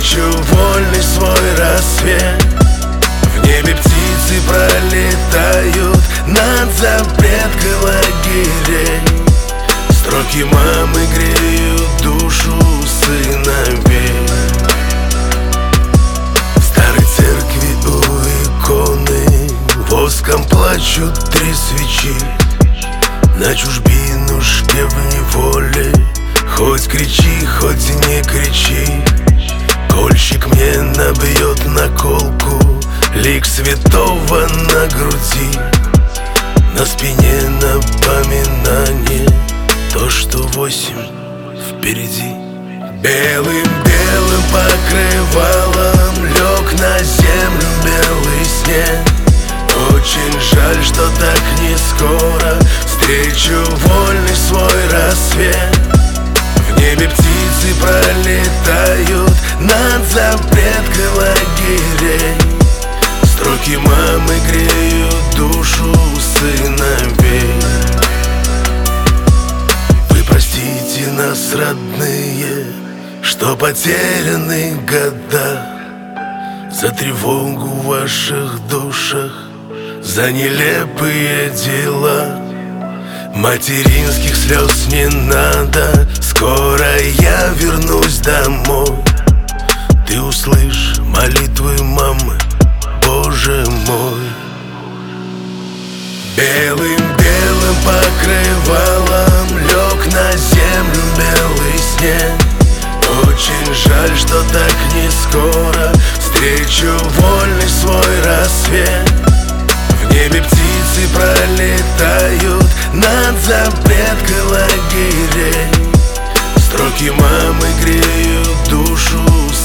встречу вольный свой рассвет. В небе птицы пролетают над запреткой лагерей. Строки мамы греют душу сыновей. В старой церкви у иконы воском плачут 3 свечи. На чужбинушке в неволе, хоть кричи, хоть не кричи. Кольщик мне набьет наколку, лик святого на груди. На спине напоминание, то, что 8 впереди. Белым-белым покрывалом лег на землю белый снег. Очень жаль, что так не скоро встречу вольный свой рассвет. В небе птицы пролетают над запреткой лагерей. Строки мамы греют душу сыновей. Вы простите нас, родные, что потеряны года, за тревогу в ваших душах, за нелепые дела. Материнских слез не надо, скоро я вернусь домой. Ты услышь молитвы мамы, Боже мой. Белым-белым покрывалом лег на землю белый снег. Очень жаль, что так не скоро встречу вольный свой рассвет. В небе птицы пролетают над запреткой лагерей. Строки мамы греют душу